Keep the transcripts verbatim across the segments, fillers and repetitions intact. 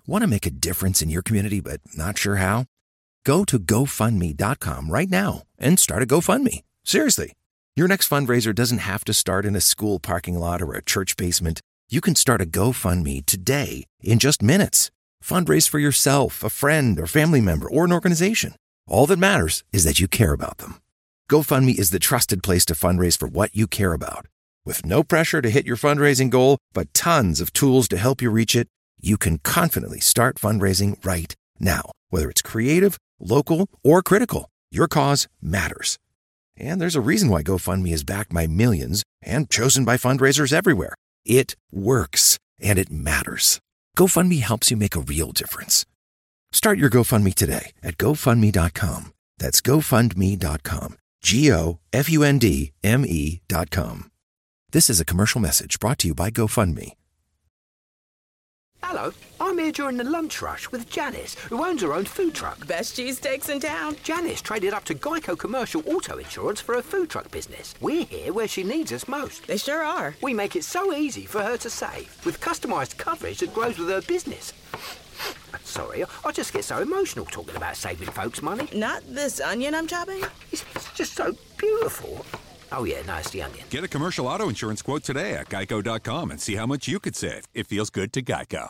Want to make a difference in your community but not sure how? Go to go fund me dot com right now and start a GoFundMe. Seriously. Your next fundraiser doesn't have to start in a school parking lot or a church basement. You can start a GoFundMe today in just minutes. Fundraise for yourself, a friend, or family member, or an organization. All that matters is that you care about them. GoFundMe is the trusted place to fundraise for what you care about. With no pressure to hit your fundraising goal, but tons of tools to help you reach it, you can confidently start fundraising right now. Whether it's creative, local, or critical, your cause matters. And there's a reason why GoFundMe is backed by millions and chosen by fundraisers everywhere. It works, and it matters. GoFundMe helps you make a real difference. Start your GoFundMe today at go fund me dot com. That's go fund me dot com. G O F U N D M E dot com. This is a commercial message brought to you by GoFundMe. Hello, I'm here during the lunch rush with Janice, who owns her own food truck. Best cheesesteaks in town. Janice traded up to Geico Commercial Auto Insurance for her food truck business. We're here where she needs us most. They sure are. We make it so easy for her to save, with customised coverage that grows with her business. Sorry, I just get so emotional talking about saving folks money. Not this onion I'm chopping? It's, it's just so beautiful. Oh yeah, no, it's the onion. Get a commercial auto insurance quote today at geico dot com and see how much you could save. It feels good to Geico.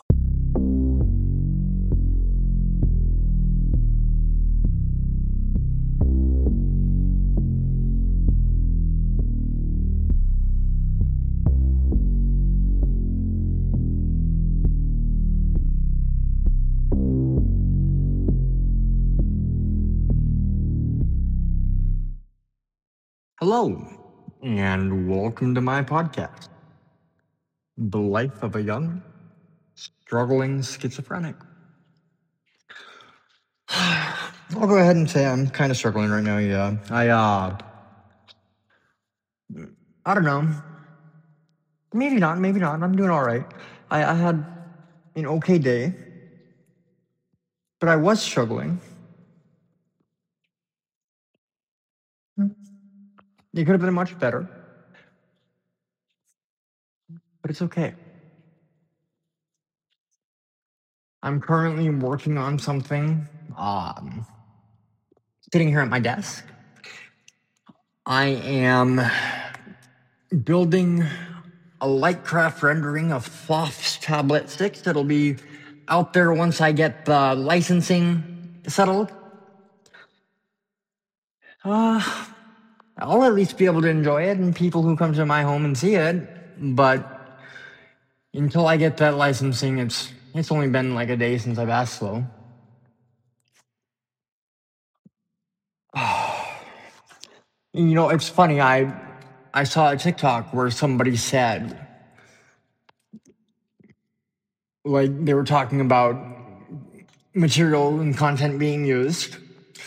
Hello, and welcome to my podcast, The Life of a Young, Struggling Schizophrenic. I'll go ahead and say I'm kind of struggling right now, yeah. I, uh, I don't know. Maybe not, maybe not. I'm doing all right. I, I had an okay day, but I was struggling. It could have been much better, but it's okay. I'm currently working on something, um, sitting here at my desk. I am building a Lightcraft rendering of Floss Tablet six that'll be out there once I get the licensing settled. Uh... I'll at least be able to enjoy it and people who come to my home and see it, but until I get that licensing, it's it's only been like a day since I've asked Slow. You know, it's funny, I I saw a TikTok where somebody said, like, they were talking about material and content being used.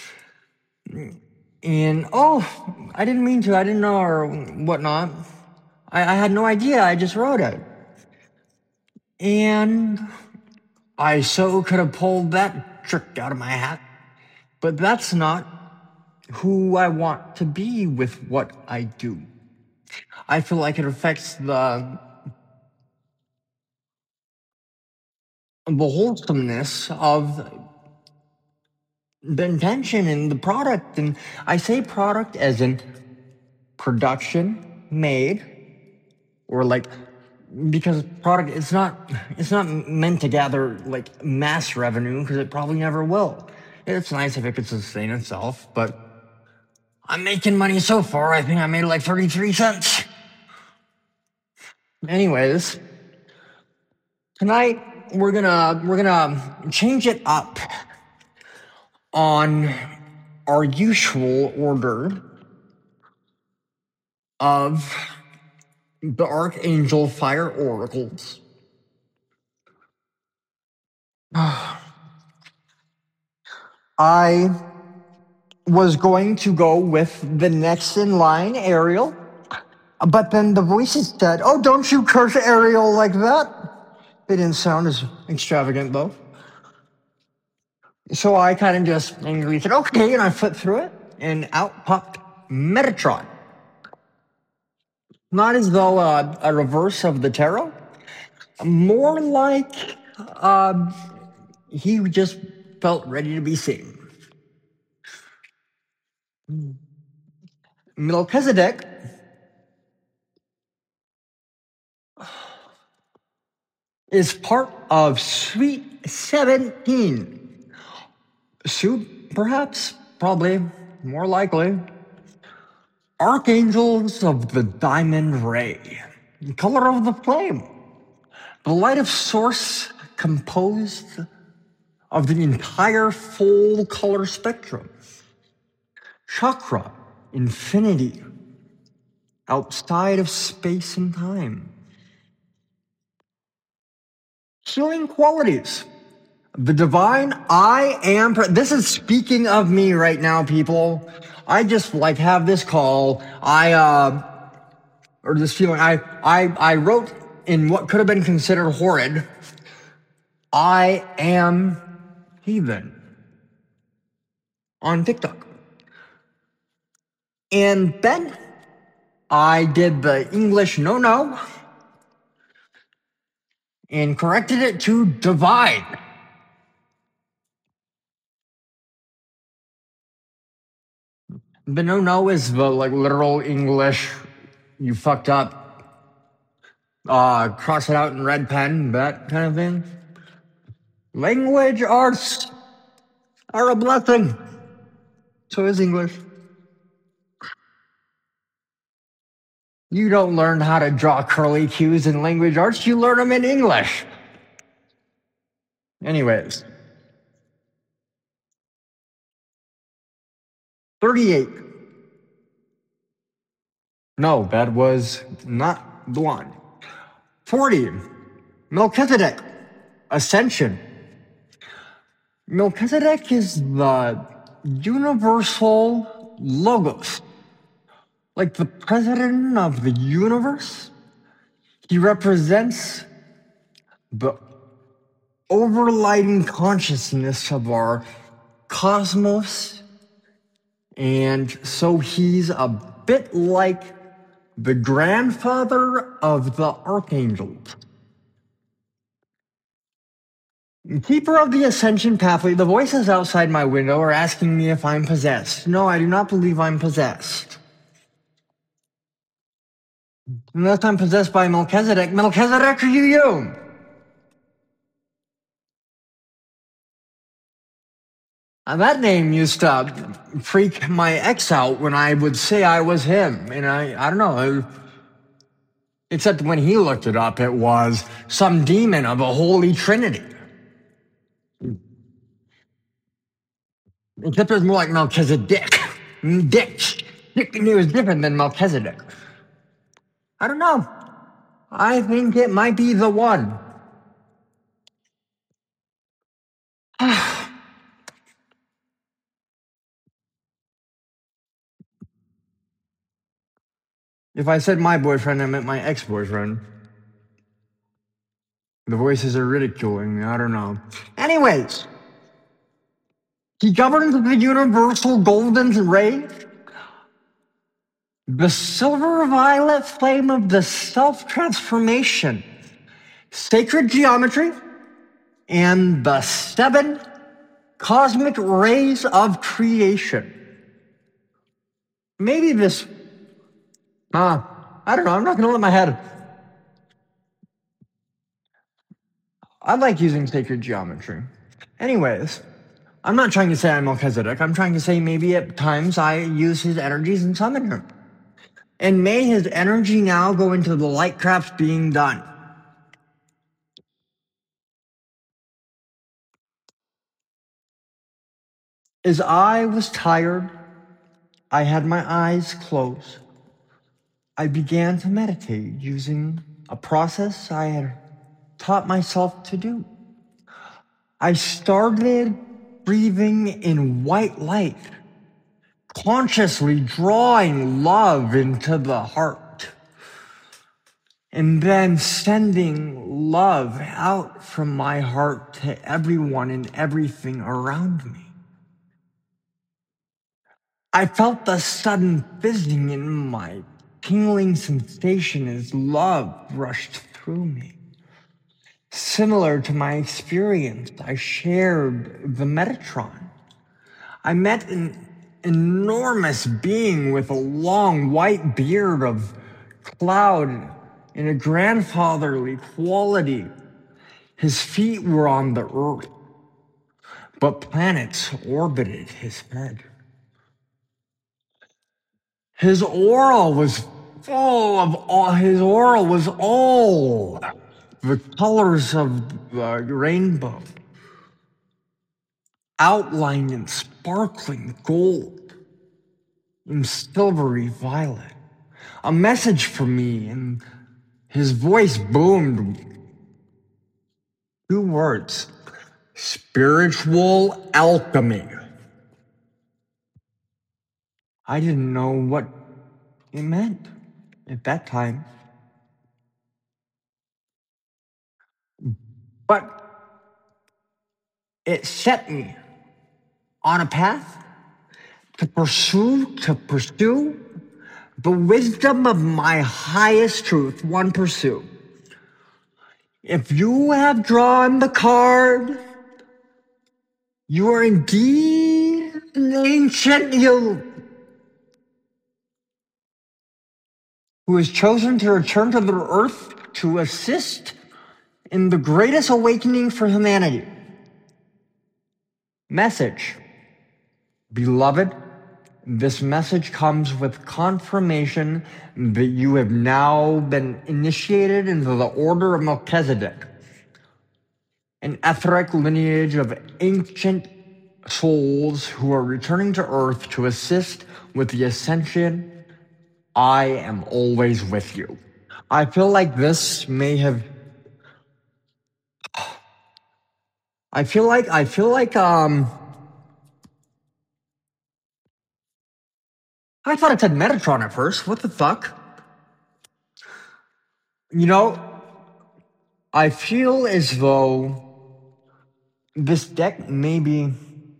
And, oh, I didn't mean to, I didn't know, or whatnot. I, I had no idea, I just wrote it. And I so could have pulled that trick out of my hat. But that's not who I want to be with what I do. I feel like it affects the, the wholesomeness of the intention and the product. And I say product as in production, made, or like, because product, it's not, it's not meant to gather like mass revenue, because it probably never will. It's nice if it could sustain itself, but I'm making money so far. I think I made like thirty-three cents. Anyways, tonight we're gonna, we're gonna change it up on our usual order of the Archangel Fire Oracles. I was going to go with the next in line, Ariel, but then the voices said, "Oh, don't you curse Ariel like that." It didn't sound as extravagant, though. So I kind of just angrily said, okay, and I flipped through it, and out popped Metatron. Not as though uh, a reverse of the tarot, more like uh, he just felt ready to be seen. Melchizedek is part of Suite seventeen. Suit, perhaps, probably, more likely. Archangels of the diamond ray, the color of the flame, the light of source composed of the entire full color spectrum. Chakra, infinity, outside of space and time. Healing qualities. The divine I am. Pre- this is speaking of me right now, people. I just like have this call. I, uh, or this feeling. I, I, I wrote in what could have been considered horrid. I am heathen on TikTok. And then I did the English no-no and corrected it to divine. The no-no is the like literal English, you fucked up, uh, cross it out in red pen, that kind of thing. Language arts are a blessing. So is English. You don't learn how to draw curly cues in language arts, you learn them in English. Anyways. thirty-eight. No, that was not the one. forty. Melchizedek. Ascension. Melchizedek is the universal logos. Like the president of the universe. He represents the overlighting consciousness of our cosmos. And so he's a bit like the grandfather of the archangels. Keeper of the ascension pathway, the voices outside my window are asking me if I'm possessed. No, I do not believe I'm possessed. Unless I'm possessed by Melchizedek. Melchizedek, are you you? Uh, that name used to freak my ex out when I would say I was him. And I, I don't know. Except when he looked it up, it was some demon of a holy trinity. Except it was more like Melchizedek. Dick. It was different than Melchizedek. I don't know. I think it might be the one. If I said my boyfriend, I meant my ex-boyfriend. The voices are ridiculing me. I don't know. Anyways. He governs the universal golden ray. The silver violet flame of the self-transformation. Sacred geometry. And the seven cosmic rays of creation. Maybe this... Uh, I don't know. I'm not going to let my head... I like using sacred geometry. Anyways, I'm not trying to say I'm Melchizedek. I'm trying to say maybe at times I use his energies and summon him. And may his energy now go into the light crafts being done. As I was tired, I had my eyes closed. I began to meditate using a process I had taught myself to do. I started breathing in white light, consciously drawing love into the heart, and then sending love out from my heart to everyone and everything around me. I felt the sudden fizzing in my tingling sensation as love rushed through me. Similar to my experience, I shared the Metatron. I met an enormous being with a long white beard of cloud in a grandfatherly quality. His feet were on the earth, but planets orbited his head. His aura was full of all, his aura was all the colors of the rainbow, outlined in sparkling gold, in silvery violet. A message for me, and his voice boomed. Two words: spiritual alchemy. I didn't know what it meant at that time. But it set me on a path to pursue, to pursue the wisdom of my highest truth, one pursue. If you have drawn the card, you are indeed an ancient you who has chosen to return to the earth to assist in the greatest awakening for humanity. Message. Beloved, this message comes with confirmation that you have now been initiated into the Order of Melchizedek, an etheric lineage of ancient souls who are returning to Earth to assist with the ascension. I am always with you. I feel like this may have I feel like I feel like um I thought it said Metatron at first. What the fuck? You know, I feel as though this deck may be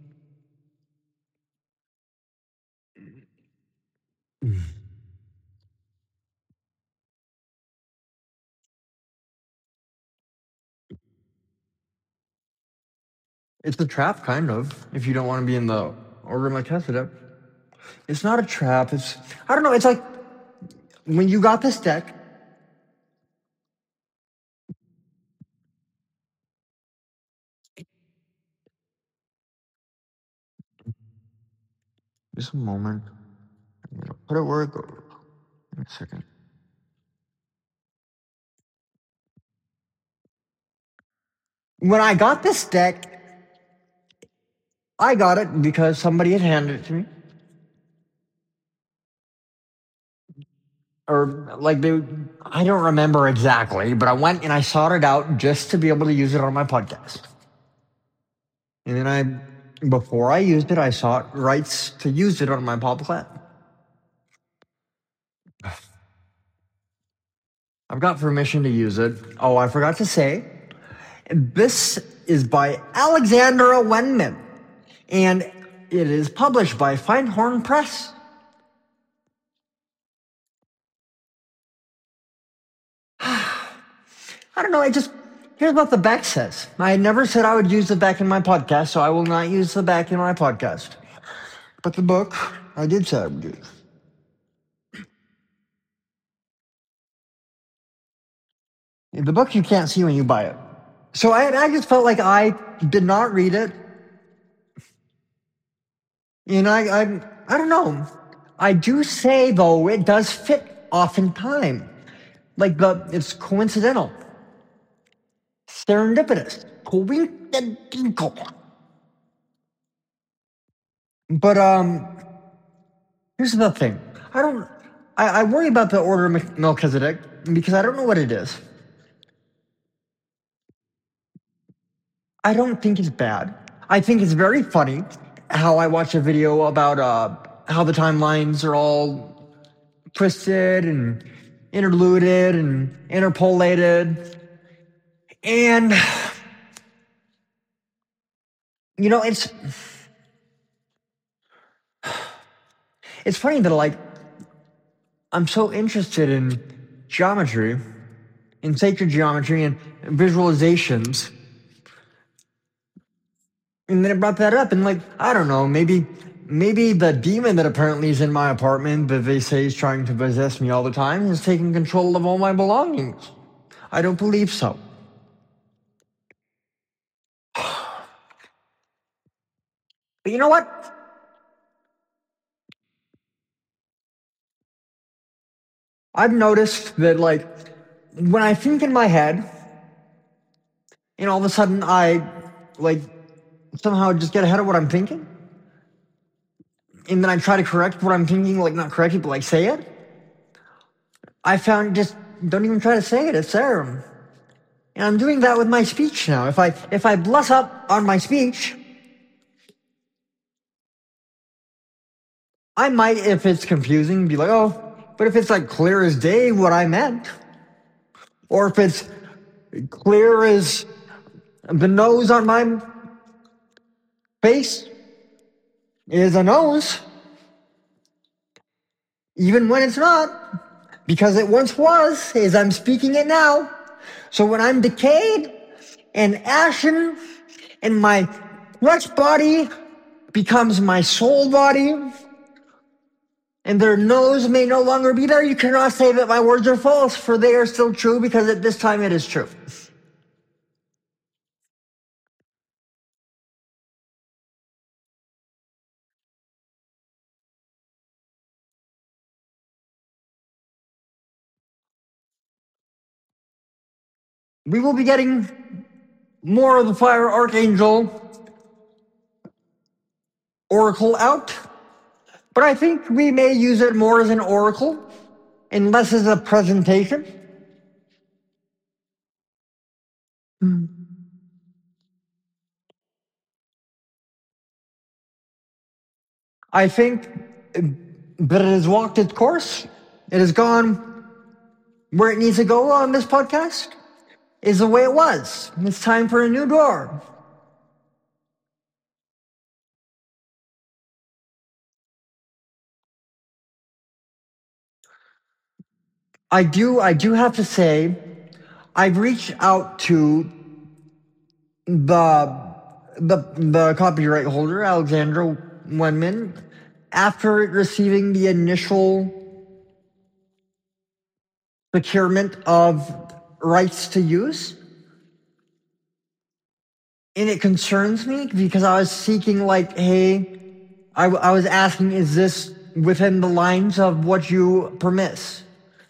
it's a trap, kind of, if you don't want to be in the Order of Melchizedek. It's not a trap. It's, I don't know, it's like when you got this deck, just a moment. I'm gonna put it where it goes. Give me a second. When I got this deck, I got it because somebody had handed it to me. Or like they, I don't remember exactly, but I went and I sought it out just to be able to use it on my podcast. And then I, before I used it, I sought rights to use it on my podcast. I've got permission to use it. Oh, I forgot to say, this is by Alexandra Wenman, and it is published by Feinhorn Press. I don't know, I just, here's what the back says. I never said I would use the back in my podcast, so I will not use the back in my podcast. But the book, I did say I would use. The book you can't see when you buy it. So I, I just felt like I did not read it. And I, I, I don't know. I do say, though, it does fit off in time. Like, the, it's coincidental. Serendipitous. Coincidental. But, um, here's the thing. I don't, I, I worry about the Order of Melchizedek because I don't know what it is. I don't think it's bad. I think it's very funny how I watched a video about uh, how the timelines are all twisted and interluded and interpolated. And, you know, it's it's funny that, like, I'm so interested in geometry in sacred geometry and visualizations. And then it brought that up, and like, I don't know, maybe maybe the demon that apparently is in my apartment that they say is trying to possess me all the time is taking control of all my belongings. I don't believe so. But you know what? I've noticed that, like, when I think in my head, and all of a sudden I, like, somehow just get ahead of what I'm thinking, and then I try to correct what I'm thinking, like, not correct it, but, like, say it, I found just don't even try to say it, it's there. And I'm doing that with my speech now. If I, if I bless up on my speech, I might, if it's confusing, be like, oh, but if it's like clear as day what I meant, or if it's clear as the nose on my face is a nose, even when it's not, because it once was, as I'm speaking it now. So when I'm decayed and ashen and my flesh body becomes my soul body, and their nose may no longer be there, you cannot say that my words are false, for they are still true, because at this time it is true. We will be getting more of the Fire Archangel Oracle out, but I think we may use it more as an oracle and less as a presentation. I think that it has walked its course. It has gone where it needs to go on this podcast, is the way it was. It's time for a new door. I do, I do have to say, I've reached out to the the the copyright holder, Alexandra Wenman, after receiving the initial procurement of rights to use. And it concerns me because I was seeking, like, hey, I, I was asking, is this within the lines of what you permit?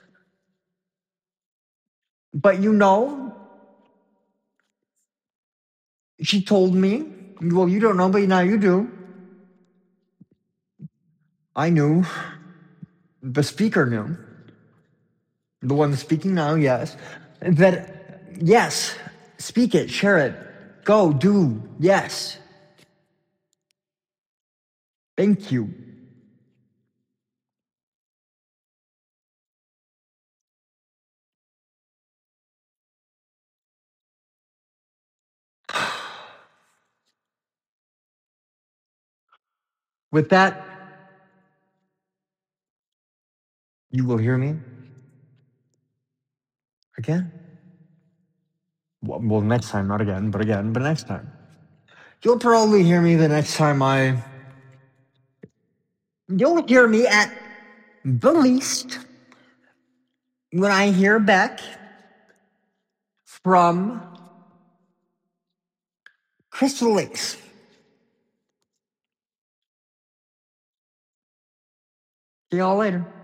But you know, she told me, well, you don't know, but now you do. I knew. The speaker knew. The one speaking now, yes. That, yes, speak it, share it, go, do, yes. Thank you. With that, you will hear me again. Well, well, next time, not again, but again, but next time. You'll probably hear me the next time I... You'll hear me at the least when I hear back from Crystal Lakes. See y'all later.